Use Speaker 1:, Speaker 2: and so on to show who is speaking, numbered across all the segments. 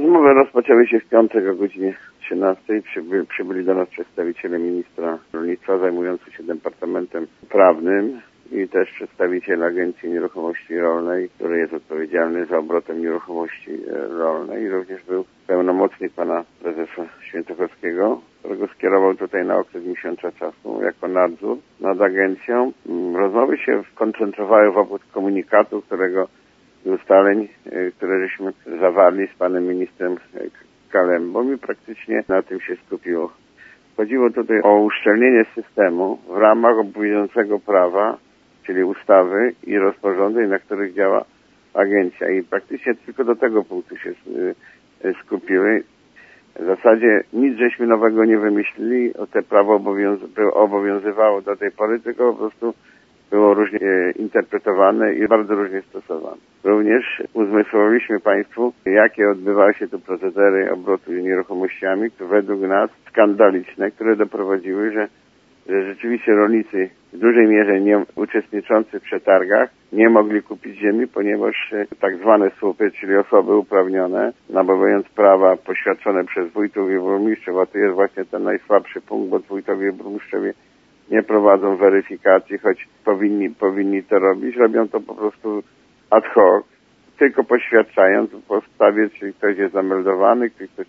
Speaker 1: Rozmowy rozpoczęły się w piątek o godzinie 13. Przybyli do nas przedstawiciele ministra rolnictwa zajmujący się departamentem prawnym i też przedstawiciel Agencji Nieruchomości Rolnej, który jest odpowiedzialny za obrotem nieruchomości rolnej, i również był pełnomocnik pana prezesa Świętochowskiego, którego skierował tutaj na okres miesiąca czasu jako nadzór nad agencją. Rozmowy się koncentrowały wokół komunikatu, ustaleń, które żeśmy zawarli z panem ministrem Kalembą, i praktycznie na tym się skupiło. Chodziło tutaj o uszczelnienie systemu w ramach obowiązującego prawa, czyli ustawy i rozporządzeń, na których działa agencja, i praktycznie tylko do tego punktu się skupiły. W zasadzie nic żeśmy nowego nie wymyślili, te prawo obowiązywało do tej pory, tylko po prostu było różnie interpretowane i bardzo różnie stosowane. Również uzmysłowiliśmy Państwu, jakie odbywały się tu procedery obrotu nieruchomościami, które według nas skandaliczne, które doprowadziły, że rzeczywiście rolnicy w dużej mierze nie uczestniczący w przetargach nie mogli kupić ziemi, ponieważ tak zwane słupy, czyli osoby uprawnione, nabywając prawa poświadczone przez wójtów i burmistrzów, a to jest właśnie ten najsłabszy punkt, bo wójtowie i burmistrzowie nie prowadzą weryfikacji, choć powinni to robić. Robią to po prostu ad hoc, tylko poświadczając w podstawie, czy ktoś jest zameldowany,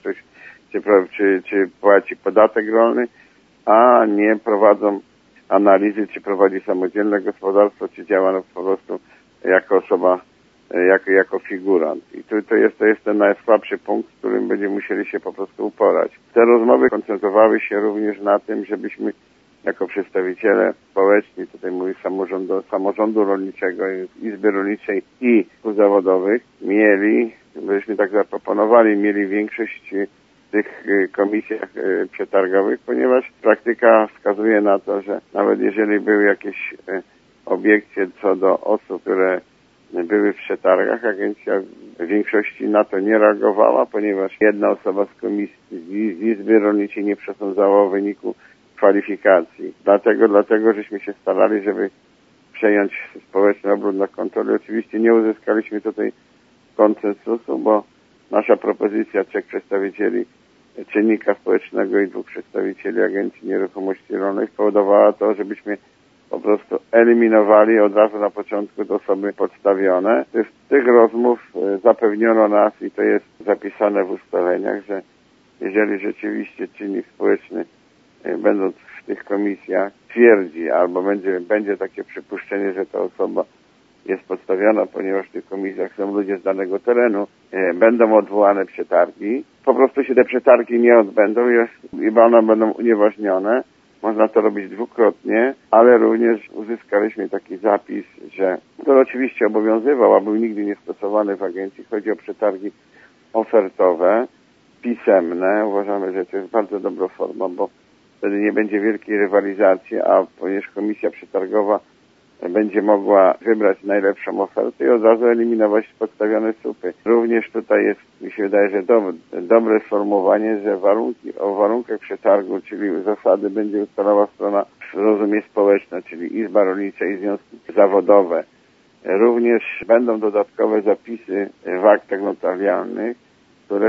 Speaker 1: czy płaci podatek rolny, a nie prowadzą analizy, czy prowadzi samodzielne gospodarstwo, czy działa po prostu jako osoba, jako figurant. I to jest ten najsłabszy punkt, z którym będziemy musieli się po prostu uporać. Te rozmowy koncentrowały się również na tym, żebyśmy jako przedstawiciele społeczni, tutaj mówię samorządu rolniczego, Izby Rolniczej i kół zawodowych, byśmy tak zaproponowali, mieli większość w tych komisjach przetargowych, ponieważ praktyka wskazuje na to, że nawet jeżeli były jakieś obiekcje co do osób, które były w przetargach, agencja w większości na to nie reagowała, ponieważ jedna osoba z komisji, z Izby Rolniczej nie przesądzała o wyniku kwalifikacji. Dlatego żeśmy się starali, żeby przejąć społeczny obrót na kontrolę. Oczywiście nie uzyskaliśmy tutaj konsensusu, bo nasza propozycja 3 przedstawicieli czynnika społecznego i 2 przedstawicieli Agencji Nieruchomości Rolnej spowodowała to, żebyśmy po prostu eliminowali od razu na początku te osoby podstawione. Z tych rozmów zapewniono nas, i to jest zapisane w ustaleniach, że jeżeli rzeczywiście czynnik społeczny, będąc w tych komisjach, twierdzi albo będzie takie przypuszczenie, że ta osoba jest podstawiona, ponieważ w tych komisjach są ludzie z danego terenu, będą odwołane przetargi. Po prostu się te przetargi nie odbędą i one będą unieważnione. Można to robić dwukrotnie, ale również uzyskaliśmy taki zapis, że to oczywiście obowiązywał, a był nigdy nie stosowany w agencji. Chodzi o przetargi ofertowe, pisemne. Uważamy, że to jest bardzo dobra forma, bo wtedy nie będzie wielkiej rywalizacji, a ponieważ komisja przetargowa będzie mogła wybrać najlepszą ofertę i od razu eliminować podstawione słupy. Również tutaj jest, mi się wydaje, że dobre sformułowanie, że o warunkach przetargu, czyli zasady, będzie ustalała strona rozumie społeczna, czyli Izba Rolnicza i związki zawodowe. Również będą dodatkowe zapisy w aktach notarialnych, które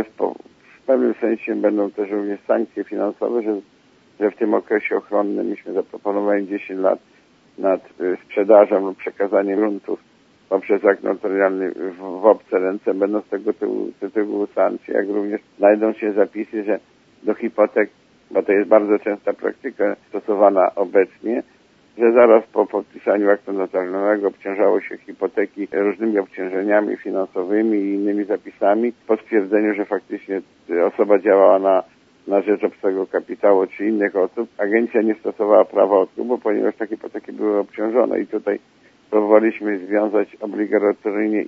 Speaker 1: w pewnym sensie będą też również sankcje finansowe, że w tym okresie ochronnym myśmy zaproponowali 10 lat nad sprzedażą lub przekazaniem gruntów poprzez akt notarialny w obce ręce. Będą z tego tytułu sankcje, jak również znajdą się zapisy, że do hipotek, bo to jest bardzo częsta praktyka stosowana obecnie, że zaraz po podpisaniu aktu notarialnego obciążało się hipoteki różnymi obciążeniami finansowymi i innymi zapisami po stwierdzeniu, że faktycznie osoba działała na rzecz obcego kapitału czy innych osób. Agencja nie stosowała prawa odkupu, ponieważ takie hipoteki były obciążone, i tutaj próbowaliśmy związać obligatoryjnie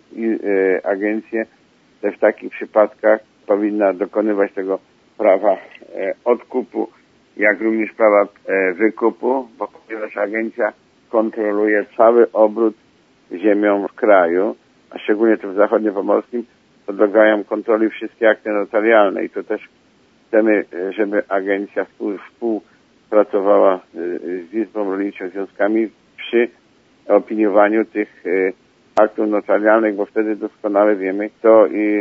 Speaker 1: agencję, że w takich przypadkach powinna dokonywać tego prawa odkupu, jak również prawa wykupu, bo ponieważ agencja kontroluje cały obrót ziemią w kraju, a szczególnie tu w zachodniopomorskim podlegają kontroli wszystkie akty notarialne, i to też chcemy, żeby agencja współpracowała z Izbą Rolniczą, związkami przy opiniowaniu tych aktów notarialnych, bo wtedy doskonale wiemy, kto i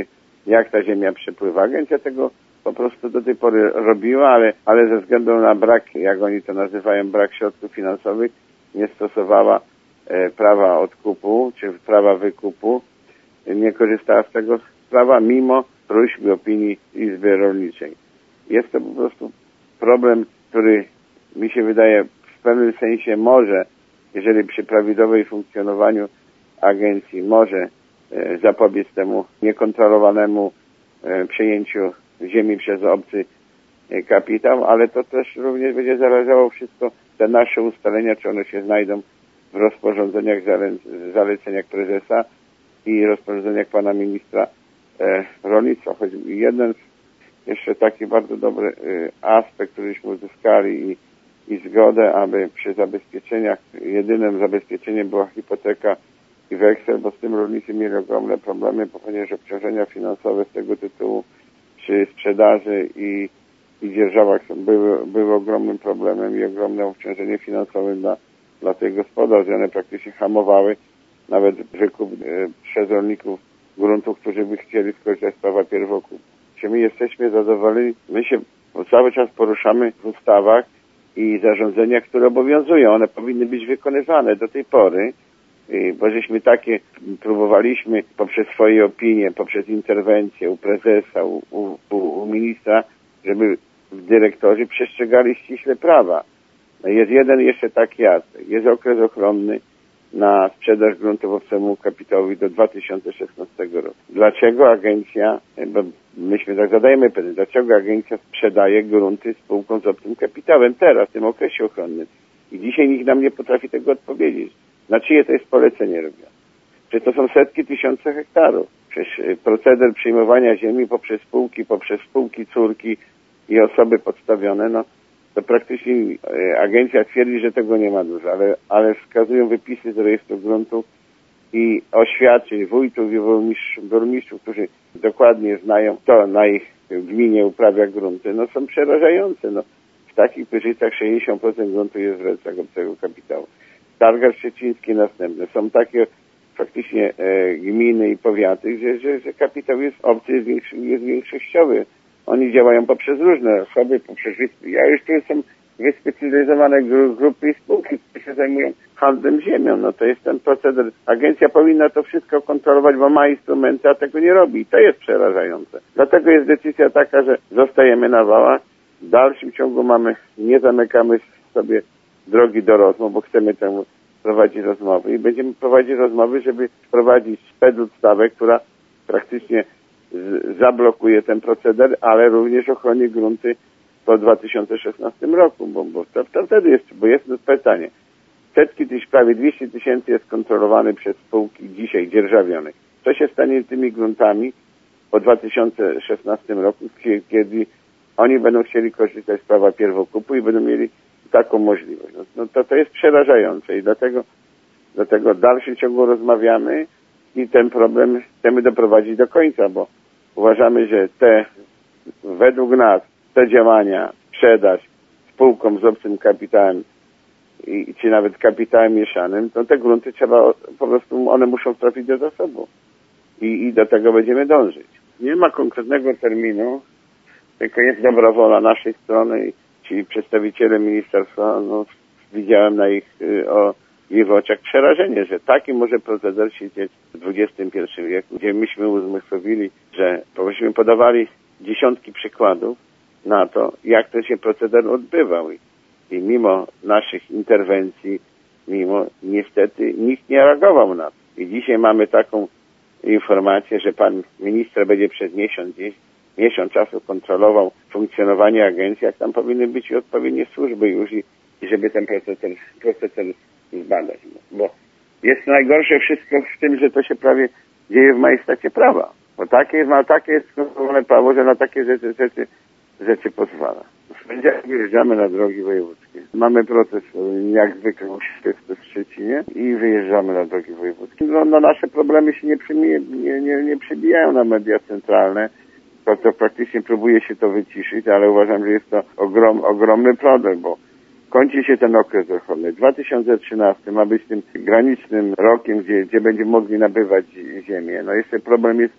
Speaker 1: jak ta ziemia przepływa. Agencja tego po prostu do tej pory robiła, ale ze względu na brak, jak oni to nazywają, brak środków finansowych, nie stosowała prawa odkupu czy prawa wykupu, nie korzystała z tego prawa mimo próśb i opinii Izby Rolniczej. Jest to po prostu problem, który mi się wydaje w pewnym sensie może, jeżeli przy prawidłowym funkcjonowaniu agencji może zapobiec temu niekontrolowanemu przejęciu ziemi przez obcy kapitał, ale to też również będzie zależało wszystko, te nasze ustalenia, czy one się znajdą w rozporządzeniach, zaleceniach prezesa i rozporządzeniach pana ministra rolnictwa. Choć jeden jeszcze taki bardzo dobry aspekt, któryśmy uzyskali i zgodę, aby przy zabezpieczeniach, jedynym zabezpieczeniem była hipoteka i weksel, bo z tym rolnicy mieli ogromne problemy, ponieważ obciążenia finansowe z tego tytułu przy sprzedaży i dzierżawach były ogromnym problemem i ogromne obciążenie finansowe dla tych gospodarstw. One praktycznie hamowały nawet wykup przez rolników gruntów, którzy by chcieli skorzystać z prawa pierwokupu. Czy my jesteśmy zadowoleni? My się cały czas poruszamy w ustawach i zarządzeniach, które obowiązują. One powinny być wykonywane do tej pory, bo żeśmy takie próbowaliśmy poprzez swoje opinie, poprzez interwencje u prezesa, u ministra, żeby dyrektorzy przestrzegali ściśle prawa. No jest jeden jeszcze taki aspekt. Jest okres ochronny na sprzedaż gruntów obcemu kapitałowi do 2016 roku. Dlaczego agencja, bo myśmy tak zadajemy pytanie, dlaczego agencja sprzedaje grunty spółkom z obcym kapitałem teraz, w tym okresie ochronnym? I dzisiaj nikt nam nie potrafi tego odpowiedzieć. Na czyje to jest polecenie robione? Przecież to są setki tysiące hektarów. Przecież proceder przyjmowania ziemi poprzez spółki córki i osoby podstawione, no to praktycznie agencja twierdzi, że tego nie ma dużo, ale wskazują wypisy z rejestru gruntów i oświadczeń wójtów i burmistrzów, którzy dokładnie znają, kto na ich gminie uprawia grunty, no są przerażające. No, w takich Pyrzycach 60% gruntu jest w rękach obcego kapitału. Targar Szczeciński następne. Są takie faktycznie gminy i powiaty, że kapitał jest obcy, jest większościowy. Oni działają poprzez różne osoby, ja już tu są wyspecjalizowane grupy i spółki, które się zajmują handlem ziemią. No to jest ten proceder. Agencja powinna to wszystko kontrolować, bo ma instrumenty, a tego nie robi. I to jest przerażające. Dlatego jest decyzja taka, że zostajemy na wałach. W dalszym ciągu nie zamykamy sobie drogi do rozmów, bo chcemy temu prowadzić rozmowy. I będziemy prowadzić rozmowy, żeby wprowadzić specustawę, która praktycznie zablokuje ten proceder, ale również ochroni grunty po 2016 roku, bo to wtedy jest, bo jest to pytanie. Prawie 200 tysięcy jest kontrolowany przez spółki dzisiaj dzierżawionych. Co się stanie z tymi gruntami po 2016 roku, kiedy oni będą chcieli korzystać z prawa pierwokupu i będą mieli taką możliwość? No to jest przerażające i dlatego w dalszym ciągu rozmawiamy i ten problem chcemy doprowadzić do końca, bo uważamy, że według nas te działania, sprzedaż spółkom z obcym kapitałem czy nawet kapitałem mieszanym, to te grunty trzeba po prostu, one muszą trafić do zasobu i do tego będziemy dążyć. Nie ma konkretnego terminu, tylko jest dobra wola naszej strony, czyli przedstawiciele ministerstwa, no, widziałem na ich oczach przerażenie, że taki może proceder się dziać w XXI wieku, gdzie myśmy uzmysłowili, że myśmy podawali dziesiątki przykładów na to, jak ten się proceder odbywał. I mimo naszych interwencji, niestety nikt nie reagował na to. I dzisiaj mamy taką informację, że pan minister będzie przez miesiąc czasu kontrolował funkcjonowanie agencji, jak tam powinny być odpowiednie służby już i żeby ten proceder zbadać. Bo jest najgorsze wszystko w tym, że to się prawie dzieje w majestacie prawa. Bo takie jest skonstruowane prawo, że na takie rzeczy pozwala. Wyjeżdżamy na drogi wojewódzkie. Mamy proces, jak zwykle w Szczecinie i wyjeżdżamy na drogi wojewódzkie. No nasze problemy się nie przebijają na media centralne. To praktycznie próbuje się to wyciszyć, ale uważam, że jest to ogromny problem, bo kończy się ten okres ochronny. 2013 ma być tym granicznym rokiem, gdzie będziemy mogli nabywać ziemię. No jeszcze problem jest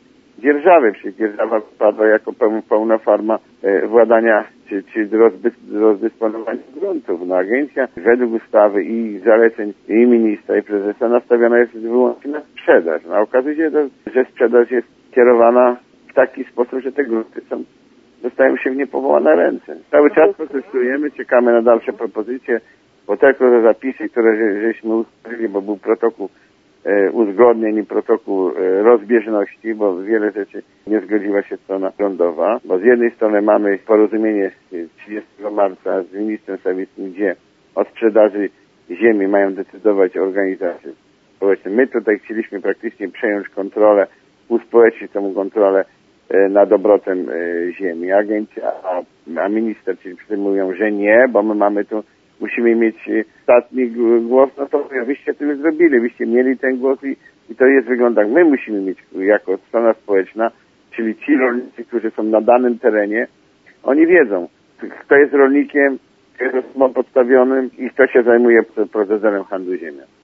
Speaker 1: dzierżawy. Przecież dzierżawa wypadła jako pełna forma władania czy rozdysponowania gruntów. No agencja według ustawy i zaleceń i ministra i prezesa nastawiona jest wyłącznie na sprzedaż. No, a okazuje się, że sprzedaż jest kierowana w taki sposób, że te grunty dostają się w niepowołane ręce. Cały czas protestujemy, czekamy na dalsze propozycje, bo te, które zapisy, które żeśmy ustalili, bo był protokół uzgodnień i protokół rozbieżności, bo wiele rzeczy nie zgodziła się strona rządowa, bo z jednej strony mamy porozumienie 30 marca z ministrem Sawickim, gdzie o sprzedaży ziemi mają decydować organizacje społeczne. My tutaj chcieliśmy praktycznie przejąć kontrolę, uspołecznić tę kontrolę nad obrotem ziemi. Agencja, a minister, czyli mówią, że nie, bo my mamy tu, musimy mieć ostatni głos, no to wyście to już zrobili, wyście mieli ten głos i to jest wygląda tak. My musimy mieć jako strona społeczna, czyli ci rolnicy, którzy są na danym terenie, oni wiedzą, kto jest rolnikiem, kto jest osobą podstawionym i kto się zajmuje procederem handlu ziemią.